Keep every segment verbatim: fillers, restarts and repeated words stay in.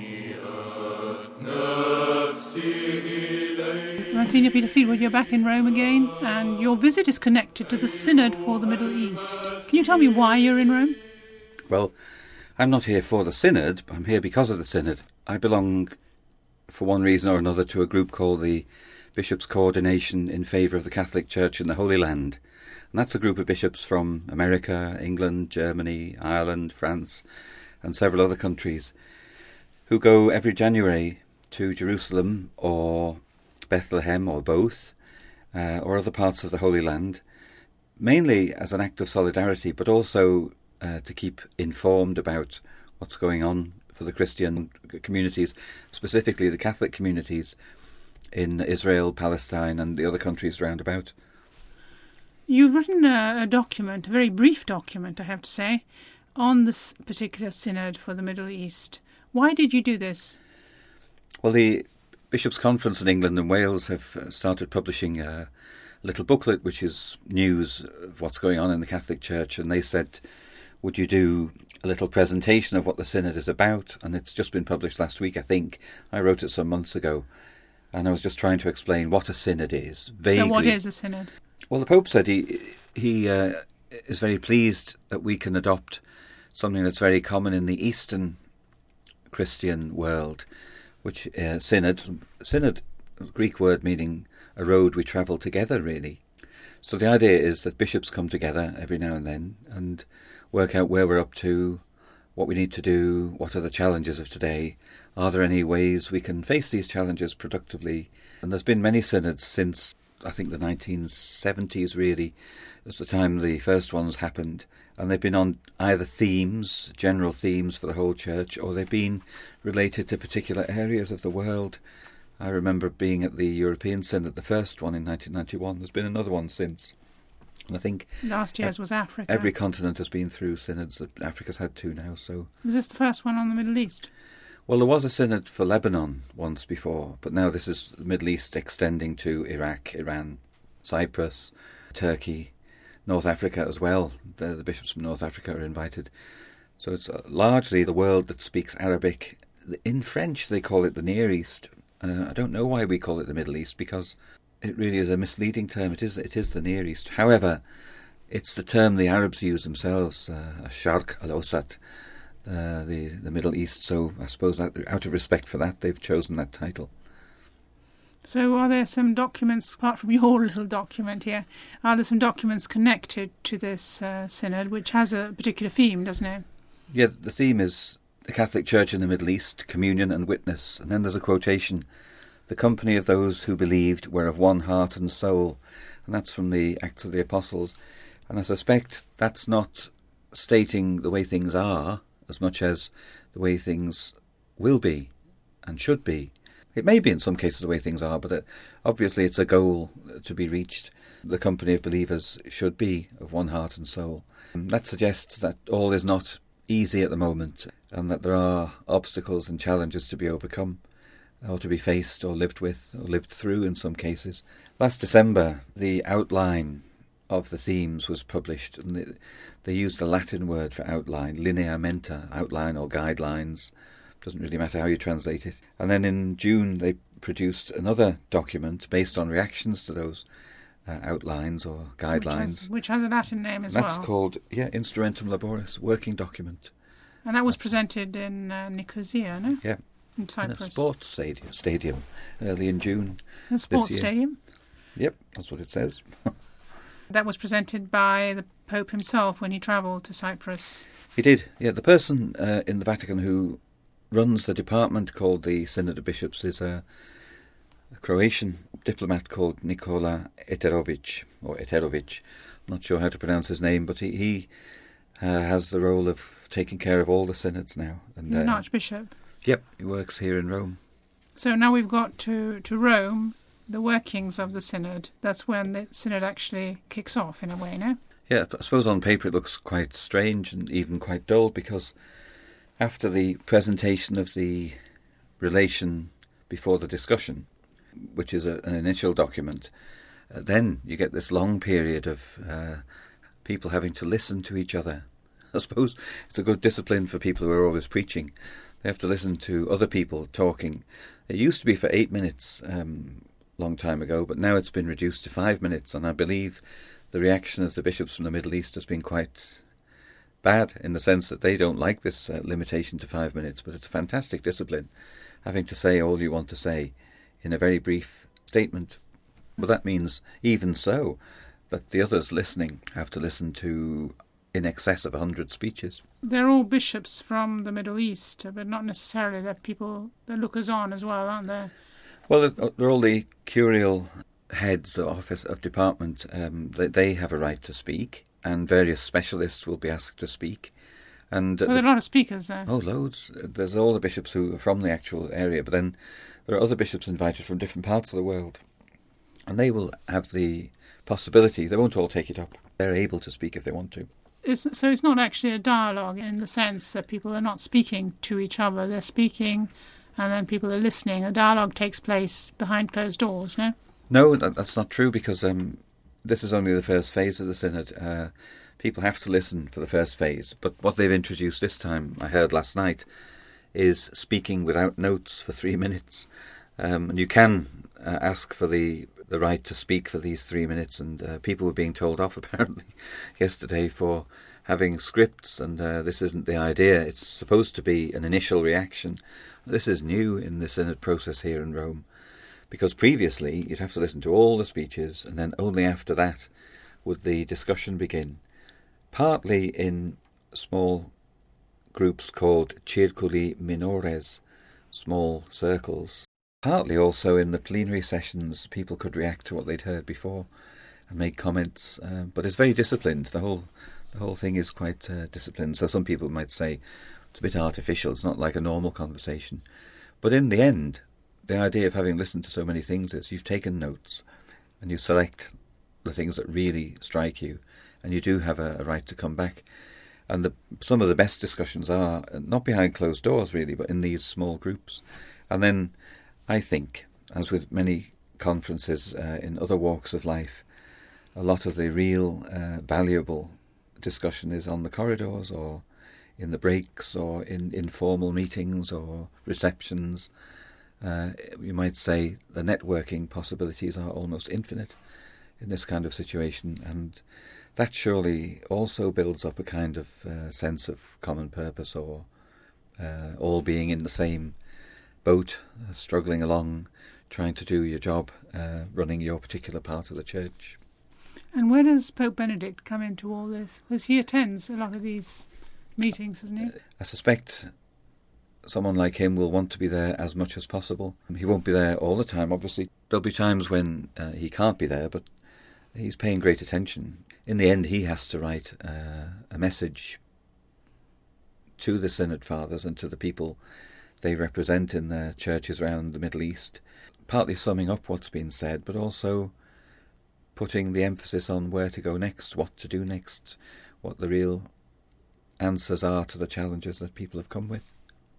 Monsignor Peter Fieldwood, you're back in Rome again, and your visit is connected to the Synod for the Middle East. Can you tell me why you're in Rome? Well, I'm not here for the Synod, I'm here because of the Synod. I belong, for one reason or another, to a group called the Bishops' Coordination in Favour of the Catholic Church in the Holy Land. And that's a group of bishops from America, England, Germany, Ireland, France, and several other countries, who go every January to Jerusalem or Bethlehem or both, uh, or other parts of the Holy Land, mainly as an act of solidarity, but also uh, to keep informed about what's going on for the Christian communities, specifically the Catholic communities in Israel, Palestine, and the other countries round about. You've written a, a document, a very brief document, I have to say, on this particular Synod for the Middle East. Why did you do this? Well, the Bishops' Conference in England and Wales have started publishing a little booklet which is news of what's going on in the Catholic Church, and they said, would you do a little presentation of what the Synod is about? And it's just been published last week, I think. I wrote it some months ago, and I was just trying to explain what a Synod is. Vaguely. So what is a Synod? Well, the Pope said he, he uh, is very pleased that we can adopt something that's very common in the Eastern Christian world, which uh, synod, synod, Greek word meaning a road we travel together, really. So the idea is that bishops come together every now and then and work out where we're up to, what we need to do, what are the challenges of today, are there any ways we can face these challenges productively. And there's been many synods since, I think, the nineteen seventies, really. It's the time the first ones happened. And they've been on either themes, general themes for the whole church, or they've been related to particular areas of the world. I remember being at the European Synod, the first one in nineteen ninety-one. There's been another one since. And I think last year's was Africa. Every continent has been through synods. Africa's had two now. So was this the first one on the Middle East? Well, there was a synod for Lebanon once before, but now this is the Middle East extending to Iraq, Iran, Cyprus, Turkey, North Africa as well. The, the bishops from North Africa are invited. So it's uh, largely the world that speaks Arabic. In French they call it the Near East. Uh, I don't know why we call it the Middle East, because it really is a misleading term. It is it is the Near East. However, it's the term the Arabs use themselves, uh, Sharq al-Awsat, uh, the, the Middle East. So I suppose that, out of respect for that, they've chosen that title. So are there some documents, apart from your little document here, are there some documents connected to this uh, synod, which has a particular theme, doesn't it? Yeah, the theme is the Catholic Church in the Middle East, communion and witness. And then there's a quotation, the company of those who believed were of one heart and soul. And that's from the Acts of the Apostles. And I suspect that's not stating the way things are as much as the way things will be and should be. It may be in some cases the way things are, but it, obviously it's a goal to be reached. The company of believers should be of one heart and soul. And that suggests that all is not easy at the moment, and that there are obstacles and challenges to be overcome, or to be faced or lived with, or lived through in some cases. Last December, the outline of the themes was published, and they, they used the Latin word for outline, lineamenta, outline or guidelines. Doesn't really matter how you translate it. And then in June they produced another document based on reactions to those uh, outlines or guidelines. Which has, which has a Latin name as That's well. That's called, yeah, Instrumentum Laboris, working document. And that was presented in uh, Nicosia, no? Yeah. In Cyprus. In a sports stadium, stadium early in June. A sports this year. stadium? Yep, that's what it says. That was presented by the Pope himself when he travelled to Cyprus. He did, yeah. The person uh, in the Vatican who runs the department called the Synod of Bishops is a, a Croatian diplomat called Nikola Eterovic, or Eterovic. I'm not sure how to pronounce his name, but he, he uh, has the role of taking care of all the synods now. And, He's an uh, archbishop. Yep, he works here in Rome. So now we've got to, to Rome, the workings of the synod. That's when the synod actually kicks off, in a way, no? Yeah, I suppose on paper it looks quite strange and even quite dull, because after the presentation of the relation before the discussion, which is a, an initial document, uh, then you get this long period of uh, people having to listen to each other. I suppose it's a good discipline for people who are always preaching, They have to listen to other people talking. It used to be for eight minutes um, long time ago, but now it's been reduced to five minutes, and I believe the reaction of the bishops from the Middle East has been quite bad, in the sense that they don't like this uh, limitation to five minutes, but it's a fantastic discipline, having to say all you want to say in a very brief statement. But that means, even so, that the others listening have to listen to in excess of a hundred speeches. They're all bishops from the Middle East, but not necessarily. They're people, they're lookers-on as well, aren't they? Well, they're all the curial heads of office of department. Um, they, they have a right to speak, and various specialists will be asked to speak. And so uh, there are a lot of speakers there. Oh, loads. There's all the bishops who are from the actual area, but then there are other bishops invited from different parts of the world. And they will have the possibility, they won't all take it up. They're able to speak if they want to. It's, so it's not actually a dialogue in the sense that people are not speaking to each other. They're speaking and then people are listening. A dialogue takes place behind closed doors, no? No, that, that's not true, because um, this is only the first phase of the synod. Uh, people have to listen for the first phase. But what they've introduced this time, I heard last night, is speaking without notes for three minutes. Um, and you can uh, ask for the, the right to speak for these three minutes, and uh, people were being told off apparently yesterday for having scripts, and uh, this isn't the idea. It's supposed to be an initial reaction. This is new in the synod process here in Rome, because previously you'd have to listen to all the speeches, and then only after that would the discussion begin, partly in small groups called circuli minores, small circles. Partly also in the plenary sessions, people could react to what they'd heard before and make comments. Uh, but it's very disciplined. The whole the whole thing is quite uh, disciplined. So some people might say it's a bit artificial. It's not like a normal conversation. But in the end, the idea of having listened to so many things is you've taken notes and you select the things that really strike you, and you do have a, a right to come back. And the, some of the best discussions are not behind closed doors, really, but in these small groups. And then I think, as with many conferences uh, in other walks of life, a lot of the real uh, valuable discussion is on the corridors, or in the breaks, or in informal meetings or receptions. Uh, you might say the networking possibilities are almost infinite in this kind of situation, and that surely also builds up a kind of uh, sense of common purpose, or uh, all being in the same boat, uh, struggling along, trying to do your job, uh, running your particular part of the church. And where does Pope Benedict come into all this? Because he attends a lot of these meetings, doesn't he? Uh, I suspect someone like him will want to be there as much as possible. He won't be there all the time, obviously. There'll be times when uh, he can't be there, but he's paying great attention. In the end, he has to write uh, a message to the Synod Fathers and to the people they represent in their churches around the Middle East, partly summing up what's been said, but also putting the emphasis on where to go next, what to do next, what the real answers are to the challenges that people have come with.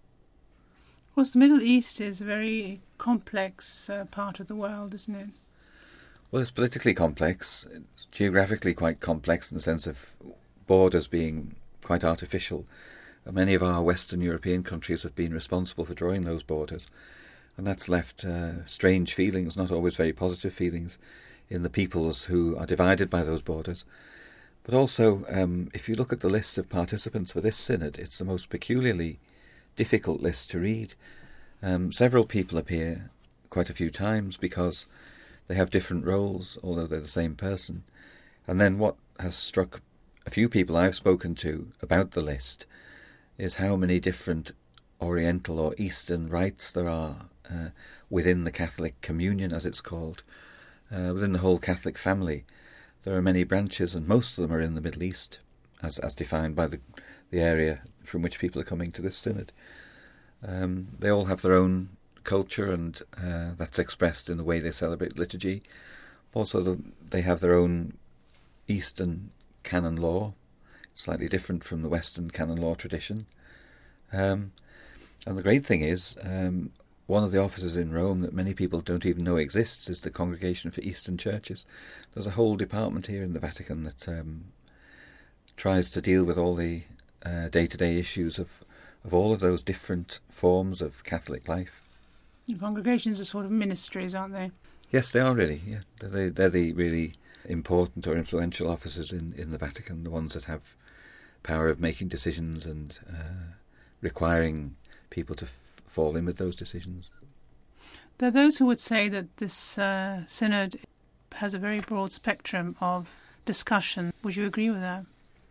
Of course, the Middle East is a very complex uh, part of the world, isn't it? Well, it's politically complex. It's geographically quite complex in the sense of borders being quite artificial. Many of our Western European countries have been responsible for drawing those borders, and that's left uh, strange feelings, not always very positive feelings, in the peoples who are divided by those borders. But also, um, if you look at the list of participants for this synod, it's the most peculiarly difficult list to read. Um, several people appear quite a few times because they have different roles, although they're the same person. And then what has struck a few people I've spoken to about the list is how many different Oriental or Eastern rites there are uh, within the Catholic communion, as it's called. Uh, within the whole Catholic family, there are many branches, and most of them are in the Middle East, as as defined by the the area from which people are coming to this synod. Um, they all have their own culture, and uh, that's expressed in the way they celebrate liturgy. Also, the, they have their own Eastern canon law, slightly different from the Western canon law tradition. Um, and the great thing is, um, one of the offices in Rome that many people don't even know exists is the Congregation for Eastern Churches. There's a whole department here in the Vatican that um, tries to deal with all the uh, day-to-day issues of, of all of those different forms of Catholic life. The congregations are sort of ministries, aren't they? Yes, they are really. Yeah, they're, they're the really important or influential officers in, in the Vatican, the ones that have power of making decisions and uh, requiring people to f- fall in with those decisions. There are those who would say that this uh, synod has a very broad spectrum of discussion. Would you agree with that?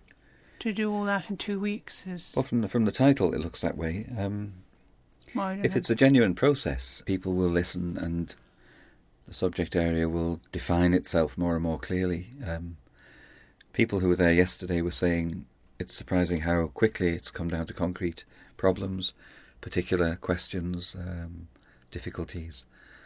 To do all that in two weeks is... Well, from the, from the title, it looks that way. Um, well, I don't if know. it's a genuine process, people will listen and the subject area will define itself more and more clearly. Um, people who were there yesterday were saying it's surprising how quickly it's come down to concrete problems, particular questions, um, difficulties.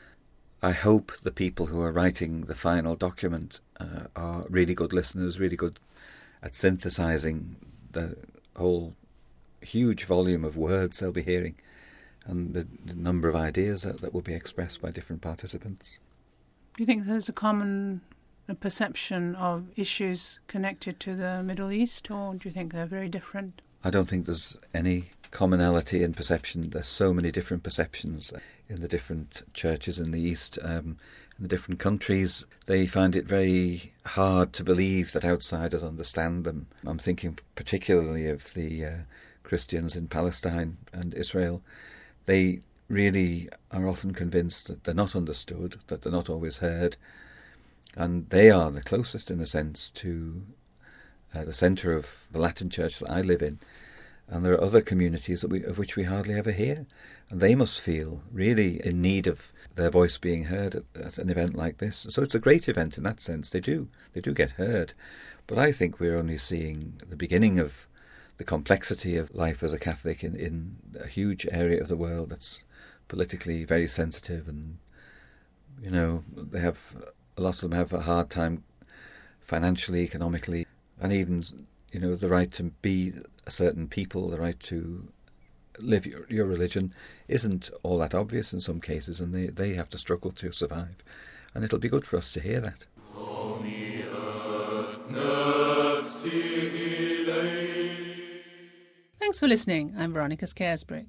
I hope the people who are writing the final document uh, are really good listeners, really good at synthesising the whole huge volume of words they'll be hearing and the, the number of ideas that, that will be expressed by different participants. Do you think there's a common perception of issues connected to the Middle East, or do you think they're very different? I don't think there's any commonality in perception. There's so many different perceptions in the different churches in the East. Um, in the different countries, they find it very hard to believe that outsiders understand them. I'm thinking particularly of the uh, Christians in Palestine and Israel. They really are often convinced that they're not understood, that they're not always heard, and they are the closest, in a sense, to uh, the centre of the Latin Church that I live in. And there are other communities that we, of which we hardly ever hear. And they must feel really in need of their voice being heard at, at an event like this. So it's a great event in that sense. They do. They do get heard. But I think we're only seeing the beginning of the complexity of life as a Catholic in, in a huge area of the world that's politically very sensitive. And, you know, they have... a lot of them have a hard time financially, economically, and even, you know, the right to be a certain people, the right to live your, your religion isn't all that obvious in some cases, and they, they have to struggle to survive. And it'll be good for us to hear that. Thanks for listening. I'm Veronica Scaresbury.